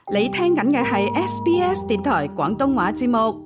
你聽緊嘅係 SBS 電台廣東話節目。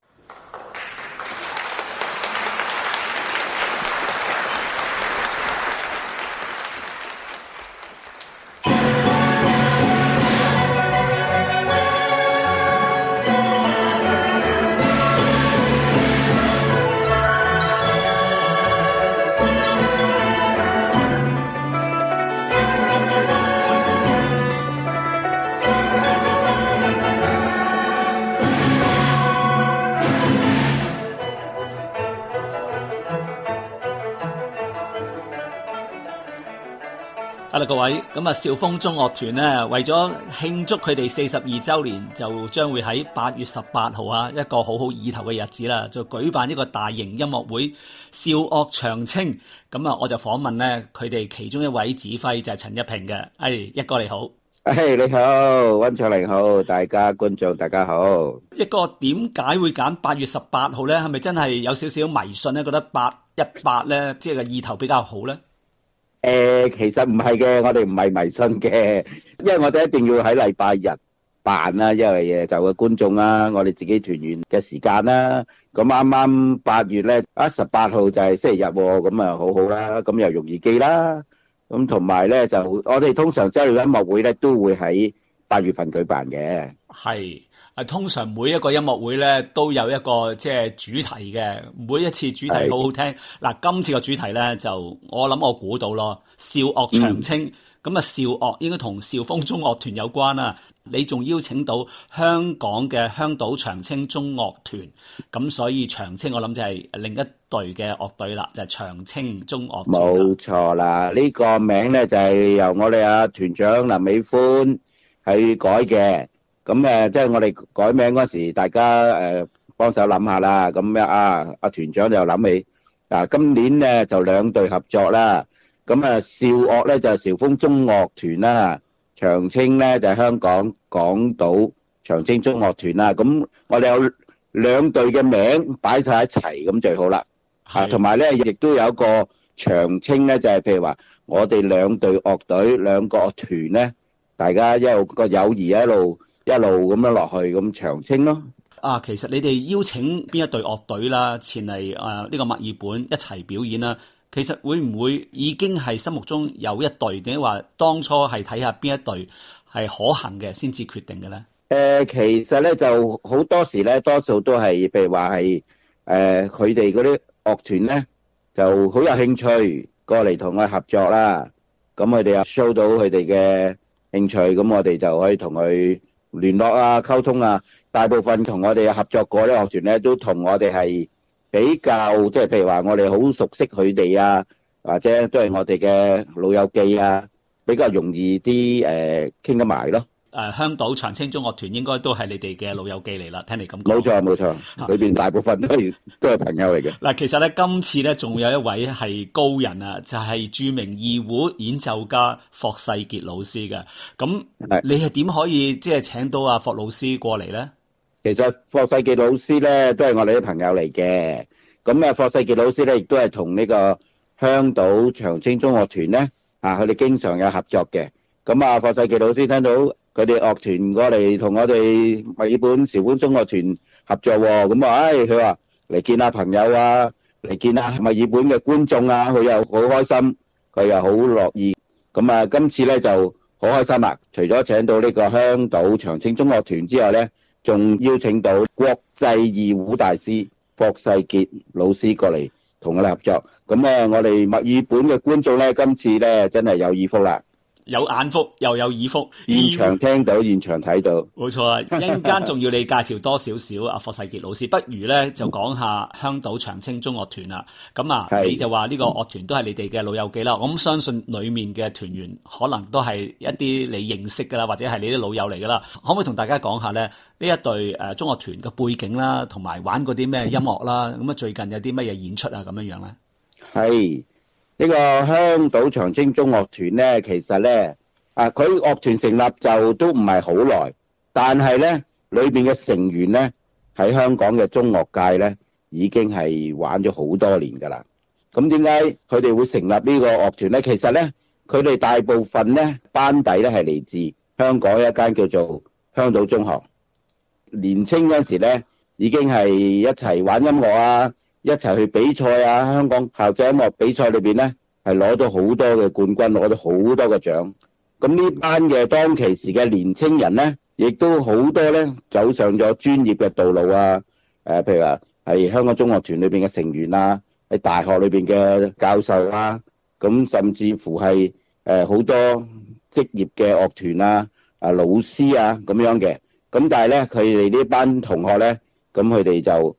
各位，咁啊，兆豐中樂團咧，為咗慶祝佢哋42週年，就將會喺8月18號啊，一個好好意頭嘅日子啦，就舉辦一個大型音樂會，兆樂長青。咁啊，我就訪問咧佢哋其中一位指揮就係陳一平嘅。一哥你好。 你好，温卓玲好，大家觀眾大家好。 一哥，點解會揀8月18號咧？係咪真係有少少迷信咧？覺得818咧，即係個意頭比較好咧？ 其實唔係嘅，我哋唔係迷信嘅，因為我哋一定要喺禮拜日辦啦，因為就個觀眾啦，我哋自己團圓嘅時間啦。咁啱啱8月咧，18號就係星期日，咁啊好好啦，咁又容易記啦。咁同埋咧就我哋通常周年音樂會咧都會喺8月份舉辦嘅。 係。通常每一個音樂會咧都有一個即係主題嘅，每一次主題好好聽。嗱，今次個主題咧就我估到咯，兆樂長青。咁啊，兆樂應該同兆豐中樂團有關啦。你仲邀請到香港嘅香島長青中樂團，咁所以長青我諗就係另一隊嘅樂隊啦，就係長青中樂團。 冇錯啦，呢個名咧就係由我哋團長林美歡去改嘅。咁即係我哋改名嗰時，大家幫手諗下啦。咁阿團長就諗起今年咧就兩隊合作啦。咁兆樂咧就係兆豐中樂團啦，長青咧就係香港港島長青中樂團啦。咁我哋有兩隊嘅名擺晒一齊，咁最好啦。同埋咧亦都有一個長青咧，就係譬如話我哋兩隊樂隊兩個樂團咧，大家一路個友誼一路咁樣落去，咁長青咯。 其實你哋邀請邊一隊樂隊啦，前嚟呢個墨爾本一齊表演啦。其實會唔會已經係心目中有一隊，定係話當初係睇下邊一隊係可行嘅先至決定嘅咧？ 其實咧就好多時咧，多數都係譬如話係佢哋嗰啲樂團咧就好有興趣過嚟同我哋合作啦。咁佢哋又 show 到佢哋嘅興趣，咁我哋就可以同佢聯絡溝通啊。大部分同我哋合作過啲樂團咧，都同我哋係比較，即係譬如話我哋好熟悉佢哋啊，或者都係我哋嘅老友記啊，比較容易啲傾得埋咯。 香島長青中樂團應該都係你哋嘅老友記嚟啦，聽你咁講。 冇錯，裏邊大部分都係朋友嚟嘅。 嗱，其實咧今次咧仲有一位係高人啊，就係著名二胡演奏家霍世傑老師嘅。咁你係點可以即係請到阿霍老師過嚟咧？ 其實霍世傑老師咧都係我哋啲朋友嚟嘅。咁霍世傑老師咧亦都係同呢個香島長青中樂團咧佢哋經常有合作嘅。咁霍世傑老師聽到佢哋樂團過嚟同我哋墨爾本兆豐中樂團合作喎，咁佢話嚟見下朋友啊，嚟見下墨爾本嘅觀眾啊，佢又好開心，佢又好樂意。咁今次咧就好開心啦！除咗請到呢個香島長青中樂團之外咧，仲邀請到國際二胡大師霍世傑老師過嚟同我哋合作。咁我哋墨爾本嘅觀眾咧，今次咧真係有耳福啦！ 有眼福又有耳福， 現場聽到，現場睇到， 冇錯啊！一陣間仲要你介紹多少少阿霍世傑老師，不如咧就講下香島長青中樂團啦。咁你就話呢個樂團都係你哋嘅老友記啦。我咁相信裡面嘅團員可能都係一啲你認識噶啦，或者係你啲老友嚟噶啦。可唔可以同大家講下咧呢一隊中樂團嘅背景啦，同埋玩過啲咩音樂啦？咁最近有啲乜嘢演出啊？咁樣樣咧？ 係。呢個香島長青中樂團咧，其實咧佢樂團成立就都唔係好耐，但係咧裏邊嘅成員咧喺香港嘅中樂界咧已經係玩咗好多年㗎啦。咁點解佢哋會成立呢個樂團咧？其實咧佢哋大部分咧班底咧係嚟自香港一間叫做香島中學。年青嗰時咧，已經係一齊玩音樂啊，一齊去比賽啊。香港校際音樂比賽裏邊咧，係攞到好多嘅冠軍，攞到好多嘅獎。咁呢班嘅當其時嘅年青人咧，亦都好多咧走上咗專業嘅道路啊。譬如話係香港中樂團裏邊嘅成員啊，喺大學裏邊嘅教授啊，咁甚至乎係好多職業嘅樂團啊、老師啊咁樣嘅。咁但係咧，佢哋呢班同學咧，咁佢哋就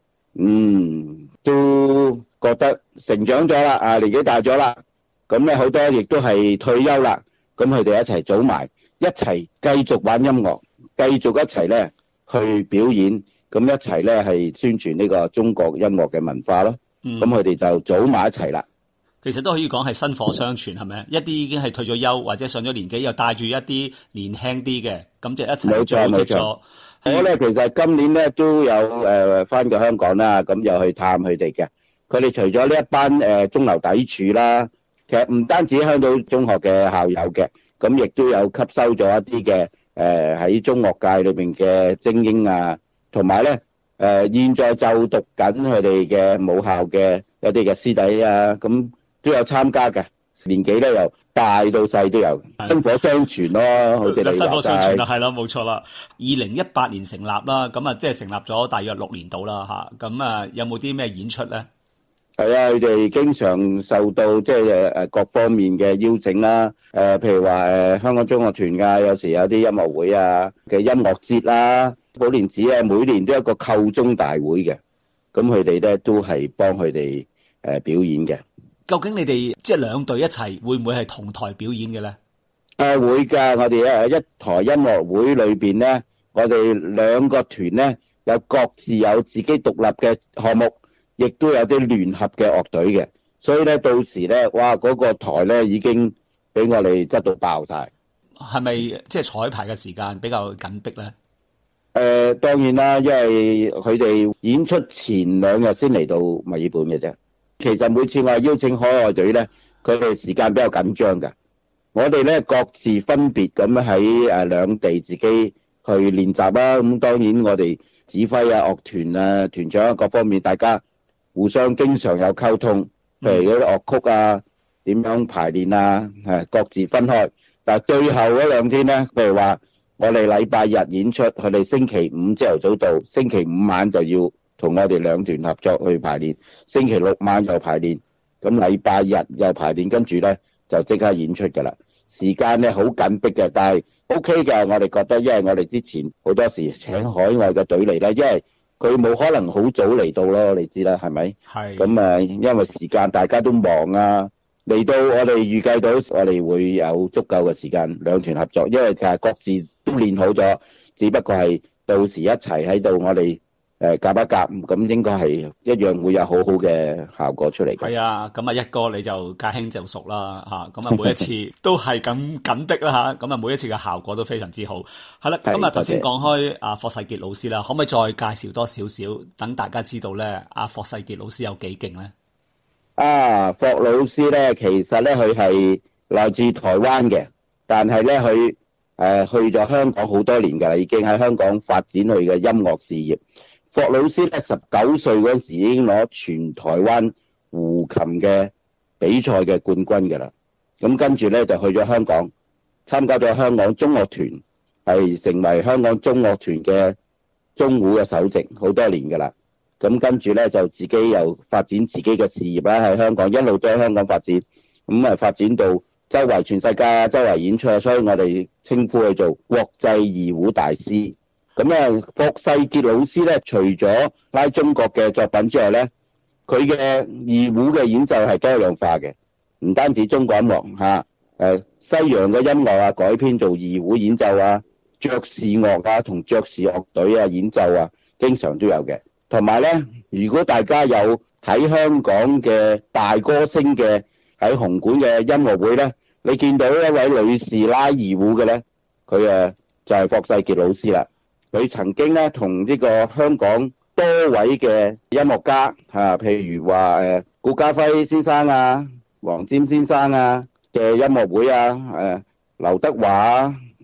都覺得成長咗啦，年紀大咗啦，咁咧好多亦都係退休啦。咁佢哋一齊組埋，一齊繼續玩音樂，繼續一齊咧去表演，咁一齊咧係宣傳呢個中國音樂嘅文化咯。咁佢哋就組埋一齊啦。 其實都可以講係薪火相傳，係咪？一啲已經係退咗休或者上咗年紀，又帶住一啲年輕啲嘅，咁就一齊組織咗。 我咧其實今年咧都有返過香港啦，咁又去探佢哋嘅。佢哋除咗呢一班中流砥柱啦，其實唔單止香島中學嘅校友嘅，咁亦都有吸收咗一啲嘅喺中樂界裏邊嘅精英啊，同埋咧現在就讀緊佢哋嘅母校嘅一啲嘅師弟啊，咁都有參加嘅，年紀咧由大到細都有，薪火相傳咯，好似你話齋。薪火相傳啦， 係咯，冇錯啦。2018年成立啦，咁啊即係成立咗大約6年度啦嚇，咁啊有冇啲咩演出咧？ 係啊，佢哋經常受到即係各方面嘅邀請啦。譬如話香港中樂團㗎，有時有啲音樂會啊嘅音樂節啦。寶蓮寺啊，每年都有一個叩鐘大會嘅，咁佢哋咧都係幫佢哋表演嘅。 究竟你哋即係兩隊一齊，會唔會係同台表演嘅咧？ 會㗎，我哋一台音樂會裏邊咧，我哋兩個團咧有各自有自己獨立嘅項目，亦都有啲聯合嘅樂隊嘅，所以咧到時咧，哇嗰個台咧已經俾我哋擠到爆晒。 係咪即係彩排嘅時間比較緊迫咧？ 當然啦，因為佢哋演出前2日先嚟到墨爾本嘅啫。其實每次我係邀請海外隊咧，佢哋時間比較緊張㗎。我哋咧各自分別咁喺兩地自己去練習啦。咁當然我哋指揮啊、樂團啊、團長啊各方面，大家互相經常有溝通。譬如嗰啲樂曲啊，點樣排練啊，各自分開。但係最後嗰2天咧，譬如話我哋禮拜日演出，佢哋星期5朝頭早到，星期5晚就要同我哋兩團合作去排練，星期6晚又排練，咁禮拜日又排練，跟住咧就即刻演出㗎啦。時間咧好緊迫嘅，但係 OK 嘅，我哋覺得，因為我哋之前好多時請海外嘅隊嚟啦，因為佢冇可能好早嚟到咯，你知啦，係咪？係。咁因為時間大家都忙啊，嚟到我哋預計到我哋會有足夠嘅時間兩團合作，因為其實各自都練好咗，只不過係到時一齊喺度，我哋夾一夾，咁應該係一樣會有好好嘅效果出嚟嘅。 係啊，咁啊一哥你就駕輕就熟啦嚇，咁啊每一次都係咁緊迫啦嚇，咁啊每一次嘅效果都非常之好。係啦，咁啊頭先講開阿霍世傑老師啦，可唔可以再介紹多少少，等大家知道咧阿霍世傑老師有幾勁咧？ 霍老師咧，其實咧佢係來自台灣嘅，但係咧佢去咗香港好多年㗎啦，已經喺香港發展佢嘅音樂事業。霍老師咧19歲嗰時已經攞全台灣胡琴嘅比賽嘅冠軍㗎啦，咁跟住咧就去咗香港參加咗香港中樂團，係成為香港中樂團嘅中胡嘅首席好多年㗎啦。咁跟住咧就自己又發展自己嘅事業啦，喺香港一路都喺香港發展，咁發展到周圍全世界周圍演出，所以我哋稱呼佢做國際二胡大師。咁霍世傑老師咧，除咗拉中國嘅作品之外咧，佢嘅二胡嘅演奏係多樣化嘅，唔單止中國音樂西洋嘅音樂啊改編做二胡演奏啊，爵士樂啊同爵士樂隊啊演奏啊，經常都有嘅。同埋咧，如果大家有睇香港嘅大歌星嘅喺紅館嘅音樂會咧，你見到一位女士拉二胡嘅咧，佢就係霍世傑老師啦。佢曾經咧同呢個香港多位嘅音樂家譬如話顧嘉輝先生啊、黃霑先生啊嘅音樂會啊，劉德華啊、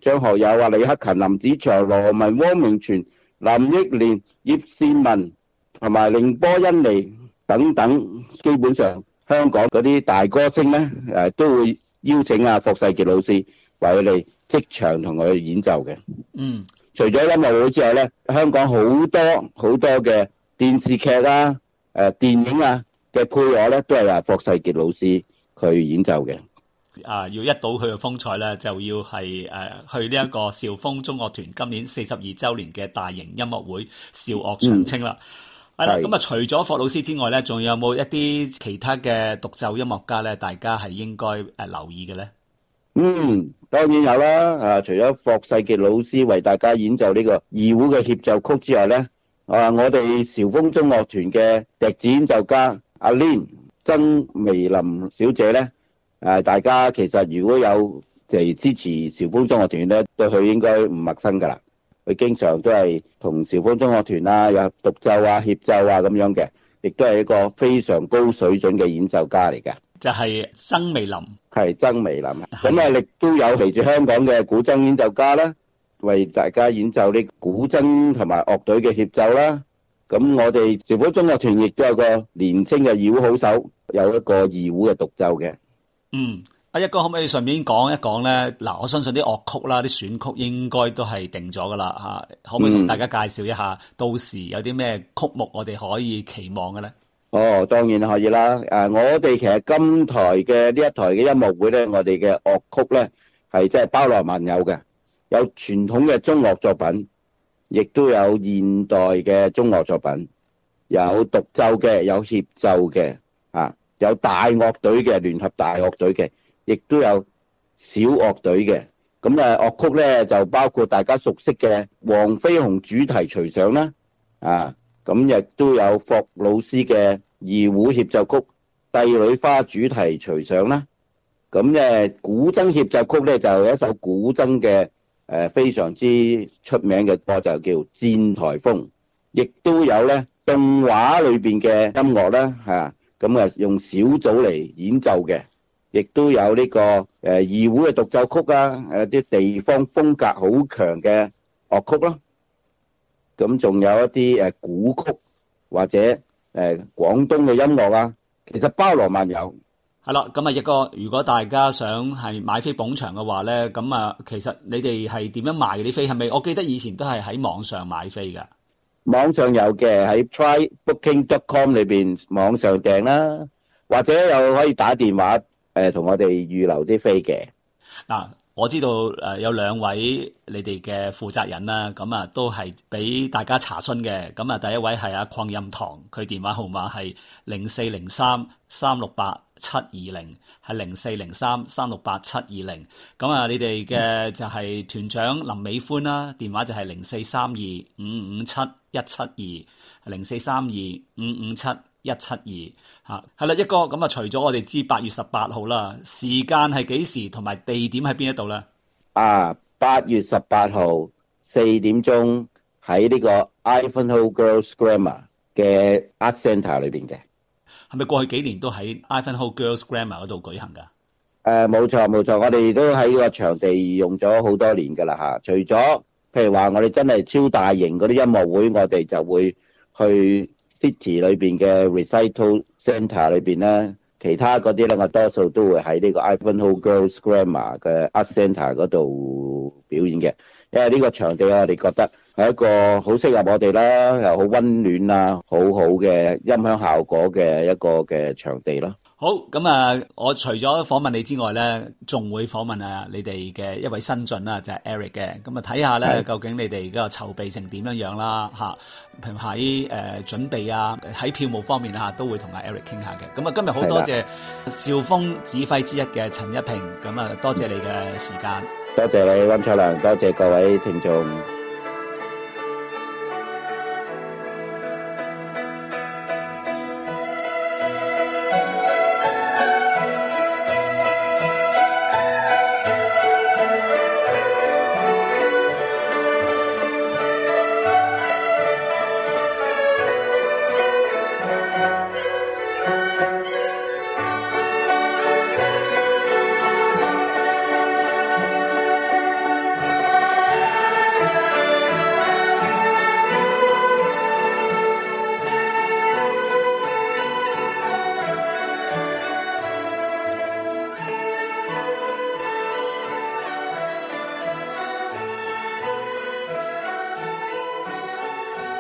張學友啊、李克勤、林子祥、羅文、汪明荃、林憶蓮、葉倩文同埋凌波恩妮等等，基本上香港嗰啲大歌星咧，都會邀請霍世傑老師為佢哋即場同佢演奏嘅。除咗音樂會之外咧，香港好多嘅電視劇啊、電影啊嘅配樂咧，都係霍世傑老師佢演奏嘅。 要一睹佢嘅風采咧，就要係去呢一個兆豐中樂團今年42週年嘅大型音樂會兆樂長青啦。係啦，咁啊，除咗霍老師之外咧，仲有冇一啲其他嘅獨奏音樂家咧？大家係應該留意嘅咧？ 當然有啦。除咗霍世傑老師為大家演奏呢個二胡嘅協奏曲之外咧，我哋兆豐中樂團嘅笛子演奏家阿 Lin 曾薇林小姐咧，大家其實如果有嚟支持兆豐中樂團咧，對佢應該唔陌生噶啦。佢經常都係同兆豐中樂團啊有獨奏啊、協奏啊咁樣嘅，亦都係一個非常高水準嘅演奏家嚟嘅。 就係曾薇林， 係曾薇林。咁啊，亦都有嚟自香港嘅古箏演奏家啦，為大家演奏啲古箏同埋樂隊嘅協奏啦。咁我哋兆豐中樂團亦都有個年青嘅二胡好手，有一個二胡嘅獨奏嘅。 阿一哥可唔可以順便講一講咧？嗱，我相信啲樂曲啦、啲選曲應該都係定咗噶啦嚇，可唔可以同大家介紹一下？到時有啲咩曲目我哋可以期望嘅咧？ 當然可以啦。我哋其實今台嘅呢一台嘅音樂會咧，我哋嘅樂曲咧係真係包羅萬有嘅，有傳統嘅中樂作品，亦都有現代嘅中樂作品，有獨奏嘅，有協奏嘅，有大樂隊嘅，聯合大樂隊嘅，亦都有小樂隊嘅。咁樂曲咧就包括大家熟悉嘅黃飛鴻主題隨想啦，咁亦都有霍老師嘅二胡協奏曲《帝女花》主題隨想啦。咁古箏協奏曲咧就有一首古箏嘅非常之出名嘅歌，就叫《戰台風》。亦都有咧動畫裏邊嘅音樂啦，咁用小組嚟演奏嘅。亦都有呢個二胡嘅獨奏曲啊，啲地方風格好強嘅樂曲咯。咁仲有一啲古曲或者廣東嘅音樂啊，其實包羅萬有。 係啦，咁一哥，如果大家想係買飛捧場嘅話咧，咁其實你哋係點樣賣啲飛？係咪？我記得以前都係喺網上買飛㗎。 網上有嘅，喺 trybooking.com 裏邊網上訂啦，或者又可以打電話同我哋預留啲飛嘅。嗱， 我知道有兩位你哋嘅負責人啦，咁都係俾大家查詢嘅。咁第一位係阿鄺任堂，佢電話號碼係0403-368-720，係0403-368-720。咁你哋嘅就係團長林美歡啦，電話就係0432-557-172，0432-557-172。係啦，一哥，咁除咗我哋知8月18號啦，時間係幾時同埋地點喺邊一度咧 ？8月18號4點鐘喺呢個 Ivanhoe Girls Grammar 嘅 Art Centre 裏邊嘅。 係咪過去幾年都喺 Ivanhoe Girls Grammar 嗰度舉行㗎？ 冇錯，我哋都喺個場地用咗好多年㗎啦嚇。除咗譬如話我哋真係超大型嗰啲音樂會，我哋就會去 City 裏邊嘅 Recital Centre 裏邊咧，其他嗰啲咧，我多數都會喺呢個 Ivanhoe Girls Grammar 嘅 Art Centre 嗰度表演嘅。因為呢個場地我哋覺得係一個好適合我哋啦，又好溫暖啊，好好嘅音響效果嘅一個嘅場地咯。 好，咁我除咗訪問你之外咧，仲會訪問你哋嘅一位新晉啦，就係 Eric 嘅。咁睇下咧，究竟你哋嗰個籌備成點樣啦嚇？譬如喺準備啊，喺票務方面都會同阿 Eric 傾下嘅。咁今日好多謝兆豐指揮之一嘅陳一平，咁多謝你嘅時間。 多謝你溫卓良，多謝各位聽眾。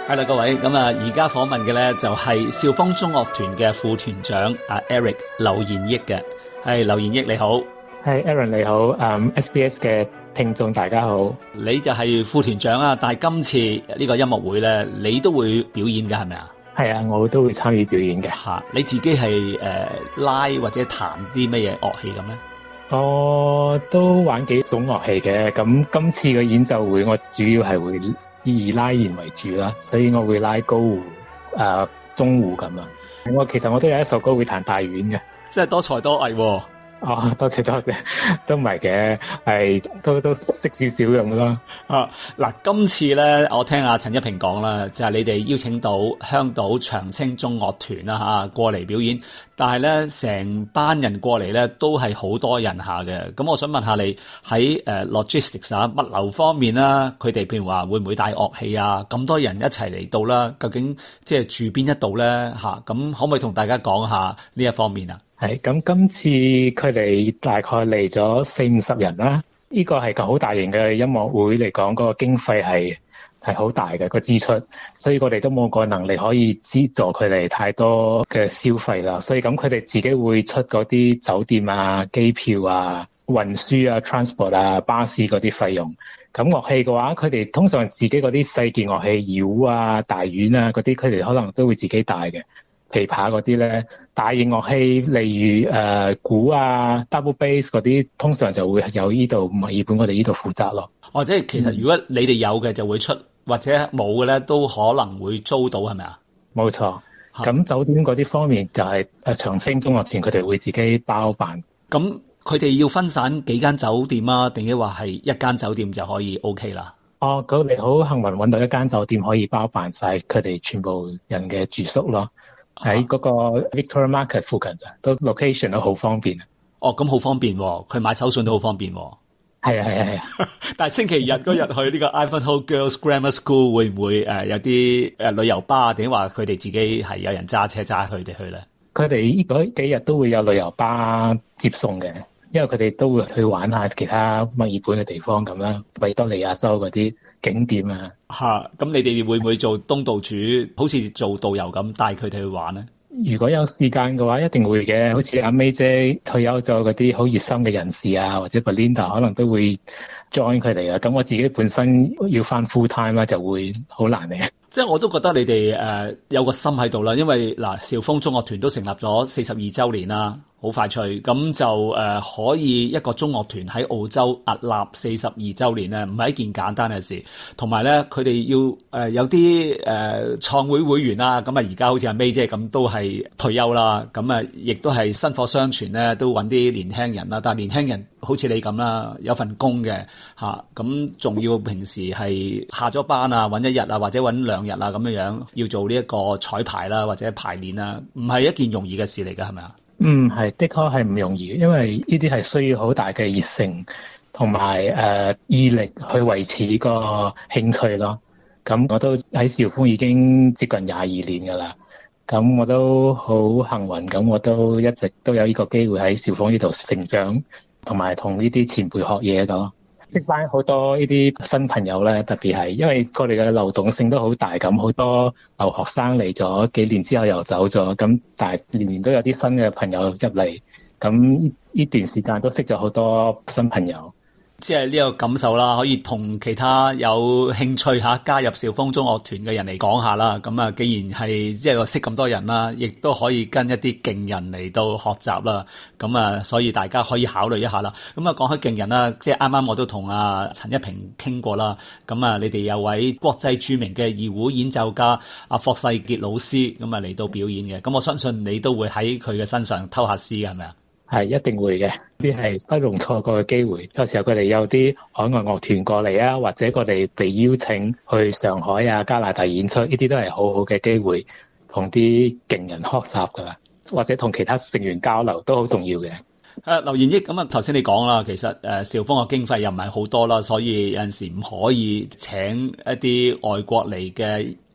係啦，各位，咁啊，而家訪問嘅咧就係兆豐中樂團嘅副團長阿 Eric 劉賢益嘅。係劉賢益你好。 係 Aaron 你好，SBS 嘅聽眾大家好。 你就係副團長啊，但係今次呢個音樂會咧，你都會表演嘅係咪啊？ 係啊，我都會參與表演嘅。 吓，你自己係拉或者彈啲乜嘢樂器咁咧？ 我都玩幾種樂器嘅，咁今次嘅演奏會我主要係會以拉弦為主啦，所以我會拉高胡、中胡咁啊。其實我都有一首歌會彈大丸嘅， 即係多才多藝喎。 哦，多謝，都唔係嘅，係都識少少咁咯。 嗱，今次咧，我聽阿陳一平講啦，就係你哋邀請到香島長青中樂團啦吓過嚟表演，但係咧成班人過嚟咧都係好多人下嘅。咁我想問下你喺logistics 啊物流方面啦，佢哋譬如話會唔會帶樂器啊？咁多人一齊嚟到啦，究竟即係住邊一度咧吓？咁可唔可以同大家講下呢一方面啊？ 係咁，今次佢哋大概嚟咗40-50人啦。呢個係個好大型嘅音樂會嚟講，嗰個經費係好大嘅個支出，所以我哋都冇個能力可以資助佢哋太多嘅消費啦。所以咁佢哋自己會出嗰啲酒店啊、機票啊、運輸啊、transport 啊、巴士嗰啲費用。咁樂器嘅話，佢哋通常自己嗰啲細件樂器，鈾啊、大丸啊嗰啲，佢哋可能都會自己帶嘅。琵琶嗰啲咧，大型樂器例如鼓啊、double bass 嗰啲，通常就會有呢度墨爾本我哋呢度負責咯。 或者其實如果你哋有嘅就會出，或者冇嘅咧都可能會租到，係咪啊？ 冇錯。咁酒店嗰啲方面就係長青中樂團佢哋會自己包辦。 咁佢哋要分散幾間酒店啊？定係話係一間酒店就可以 OK 啦？ 哦，咁你好幸運揾到一間酒店可以包辦晒佢哋全部人嘅住宿咯。喺嗰個 Victoria Market 附近咋，都 location 都好方便。 哦，咁好方便喎，佢買手信都好方便喎。 係啊。 但係星期日嗰日去呢個 Ivanhoe Girls Grammar School 會唔會有啲旅遊巴，定話佢哋自己係有人揸車揸佢哋去咧？佢哋呢幾日都會有旅遊巴接送嘅。因為佢哋都會去玩下其他墨爾本嘅地方咁啦，維多利亞州嗰啲景點啊。 咁你哋會唔會做東道主，好似做導遊咁帶佢哋去玩咧？ 如果有時間嘅話，一定會嘅。好似阿 May 姐退休咗嗰啲好熱心嘅人士啊，或者 Belinda 可能都會 join 佢哋啊。咁我自己本身要返 full time 啦，就會好難嘅。 即係我都覺得你哋有個心喺度啦，因為嗱兆豐中樂團都成立咗42週年啦。好快脆，咁就可以一個中樂團喺澳洲屹立42週年咧，唔係一件簡單嘅事。同埋咧，佢哋要有啲創會會員啦，咁啊而家好似阿 May 姐咁都係退休啦，咁啊亦都係薪火相傳咧，都揾啲年輕人啦。但係年輕人好似你咁啦，有份工嘅嚇，咁仲要平時係下咗班啊，揾一日啊，或者揾2日啊咁樣要做呢一個彩排啦，或者排練啦，唔係一件容易嘅事嚟㗎，係咪啊？ 係的確係唔容易，因為呢啲係需要好大嘅熱誠同埋毅力去維持個興趣咯。咁我都喺兆豐已經接近22年噶啦，咁我都好幸運，咁我都一直都有呢個機會喺兆豐呢度成長，同埋同呢啲前輩學嘢咯。識翻好多呢啲新朋友咧，特別係因為佢哋嘅流動性都好大，咁好多留學生嚟咗幾年之後又走咗，咁但係年年都有啲新嘅朋友入嚟，咁呢段時間都識咗好多新朋友。 即係呢個感受啦，可以同其他有興趣加入兆豐中樂團嘅人嚟講下啦。咁啊，既然係即係識咁多人啦，亦都可以跟一啲勁人嚟到學習啦。咁啊，所以大家可以考慮一下啦。咁啊，講開勁人啦，即係啱啱我都同阿陳一平傾過啦。咁啊，你哋有位國際著名嘅二胡演奏家阿霍世傑老師咁啊嚟到表演嘅。咁我相信你都會喺佢嘅身上偷下師嘅，係咪啊？ 係一定會嘅，呢係不容錯過嘅機會。有時候佢哋有啲海外樂團過嚟啊，或者佢哋被邀請去上海啊、加拿大演出，呢啲都係好好嘅機會，同啲勁人學習噶啦，或者同其他成員交流都好重要嘅。 劉賢益，咁啊頭先你講啦，其實兆豐嘅經費又唔係好多啦，所以有陣時唔可以請一啲外國嚟嘅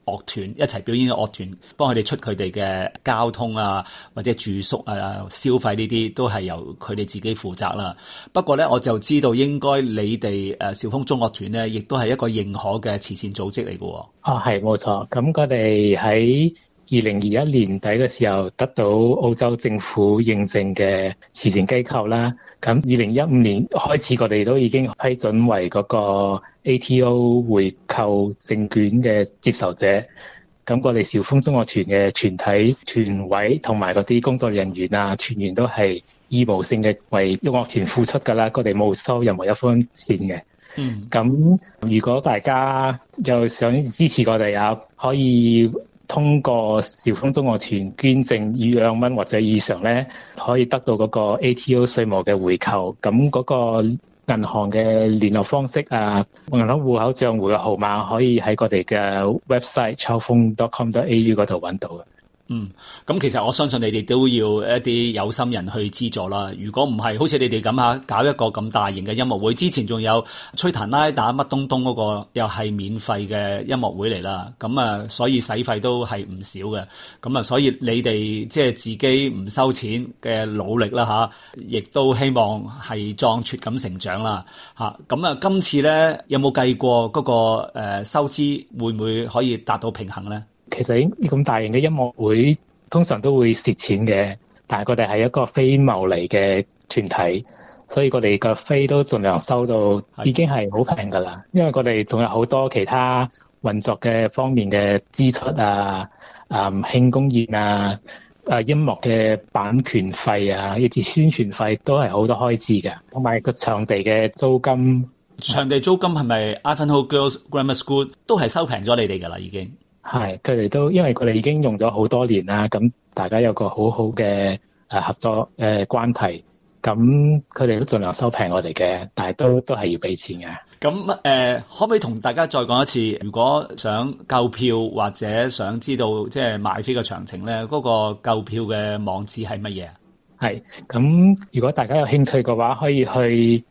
樂團一齊表演嘅樂團，幫佢哋出佢哋嘅交通啊，或者住宿啊、消費呢啲都係由佢哋自己負責啦。不過咧，我就知道應該你哋兆豐中樂團咧，亦都係一個認可嘅慈善組織嚟嘅。哦，係冇錯。咁我哋喺2021年底嘅時候得到澳洲政府認證嘅慈善機構啦。咁2015年開始，我哋都已經批准為嗰個 ATO 回購證券嘅接受者。咁我哋兆豐中樂團嘅全體團委同埋嗰啲工作人員啊、團員都係義務性嘅為樂團付出㗎啦。我哋冇收任何一分錢嘅。咁如果大家又想支持我哋啊，可以通過兆豐中樂團捐贈2蚊或者以上咧，可以得到嗰個 ATO 稅務嘅回扣。咁嗰個銀行嘅聯絡方式啊，銀行戶口帳戶嘅號碼可以喺我哋嘅 website chowfung.com.au 嗰度揾到嘅。 咁其實我相信你哋都要一啲有心人去資助啦。如果唔係，好似你哋咁嚇搞一個咁大型嘅音樂會，之前仲有吹彈拉打乜東東嗰個又係免費嘅音樂會嚟啦。咁啊，所以使費都係唔少嘅。咁啊，所以你哋即係自己唔收錢嘅努力啦嚇，亦都希望係壯闊咁成長啦嚇。咁啊，今次咧有冇計過嗰個收支會唔會可以達到平衡咧？ 其實咁大型嘅音樂會通常都會蝕錢嘅，但係我哋係一個非牟利嘅團體，所以我哋嘅飛都盡量收到已經係好平㗎啦。因為我哋仲有好多其他運作嘅方面嘅支出啊、慶功宴啊、音樂嘅版權費啊、呢啲宣傳費都係好多開支嘅，同埋個場地嘅租金。 場地租金係咪 Ivanhoe Girls Grammar School 都係收平咗你哋㗎啦？已經係，佢哋都因為佢哋已經用咗好多年啦，咁大家有個好好嘅合作關係，咁佢哋都盡量收平我哋嘅，但係都係要俾錢嘅。 咁可唔可以同大家再講一次？如果想購票或者想知道即係買飛嘅詳情咧，嗰個購票嘅網址係乜嘢啊？係， 咁如果大家有興趣嘅話，可以去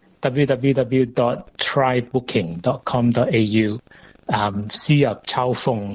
www.trybooking.com.au。輸入秋風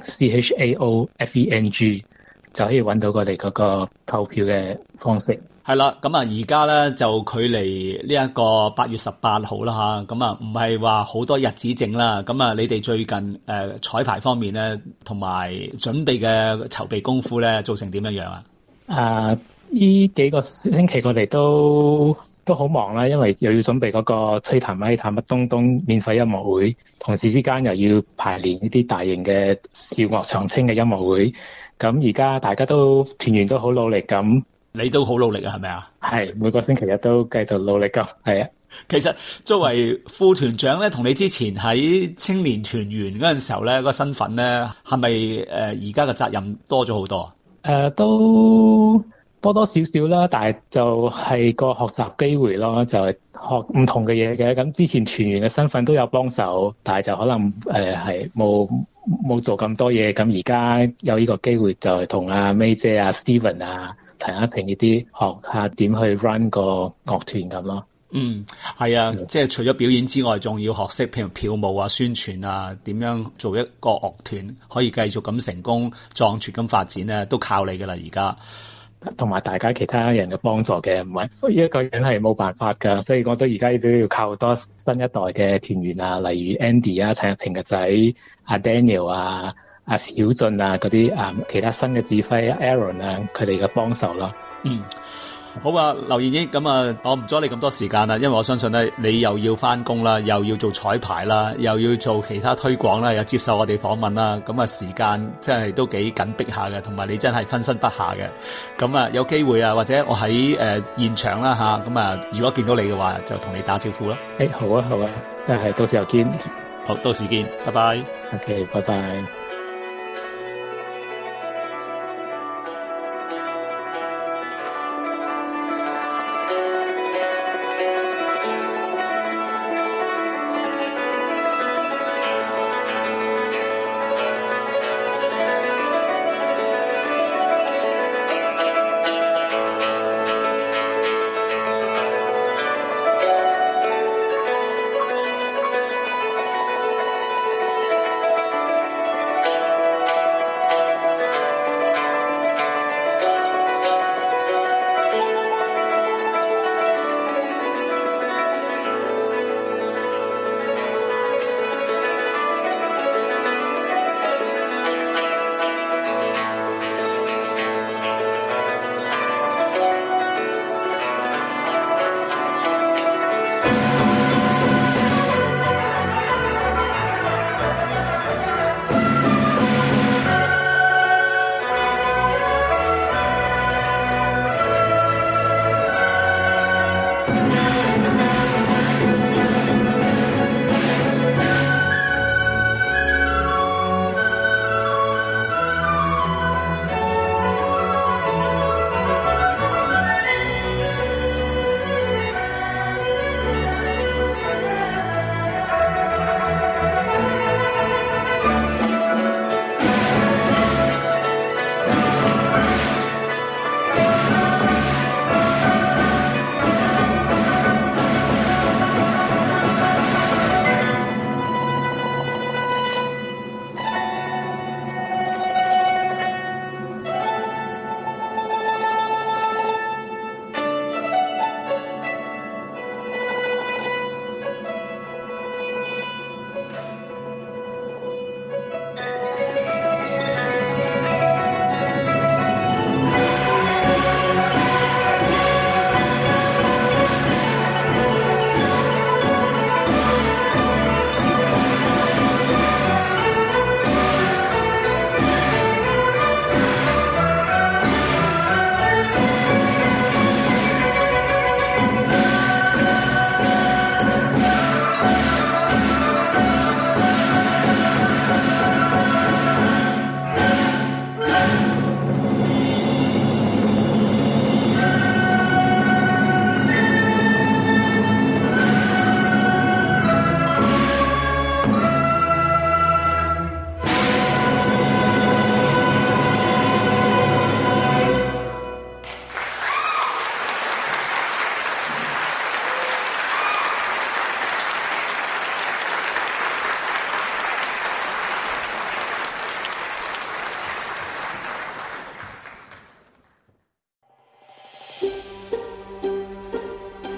CHAOFENG 就可以揾到我哋嗰個購票嘅方式。 係啦，咁啊而家咧就距離呢一個8月18號啦吓，咁啊唔係話好多日子剩啦。咁啊你哋最近彩排方面咧，同埋準備嘅籌備功夫咧，做成點樣啊？ 呢幾個星期我哋都好忙啦，因為又要準備嗰個吹彈咪彈乜東東免費音樂會，同時之間又要排練呢啲大型嘅少樂長青嘅音樂會。咁而家大家都團員都好努力咁， 你都好努力啊，係咪啊？ 係，每個星期日都繼續努力㗎，係啊。 其實作為副團長咧，同你之前喺青年團員嗰陣時候咧，個身份咧係咪而家嘅責任多咗好多？ 都多多少少啦，但係就係個學習機會咯，就係學唔同嘅嘢嘅。咁之前團員嘅身份都有幫手，但係就可能係冇做咁多嘢。咁而家有呢個機會，就係同阿 May 姐啊、Steven 啊、陳一平呢啲學下點去 run 個樂團咁咯。 係啊，即係除咗表演之外，仲要學識譬如票務啊、宣傳啊，點樣做一個樂團可以繼續咁成功壯闊咁發展咧，都靠你噶啦而家。 同埋大家其他人嘅幫助嘅，唔係一個人係冇辦法㗎，所以我覺得而家都要靠多新一代嘅團員啊，例如 Andy 啊、陳日平嘅仔、阿 Daniel 啊、阿小俊啊嗰啲其他新嘅指揮 Aaron 啊，佢哋嘅幫手咯。 好啊，劉燕英，咁啊，我唔阻你咁多時間啦，因為我相信咧，你又要翻工啦，又要做彩排啦，又要做其他推廣啦，又接受我哋訪問啦，咁啊，時間真係都幾緊迫下嘅，同埋你真係分身不下嘅。咁啊，有機會啊，或者我喺現場啦吓，咁啊，如果見到你嘅話，就同你打招呼啦。 好啊，好啊，係，到時候見。 好，到時見，拜拜。 OK，拜拜。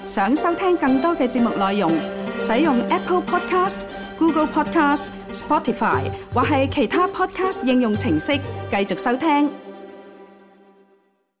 想收聽更多嘅節目內容，使用 Apple Podcast、Google Podcast、Spotify 或係其他 Podcast 應用程式繼續收聽。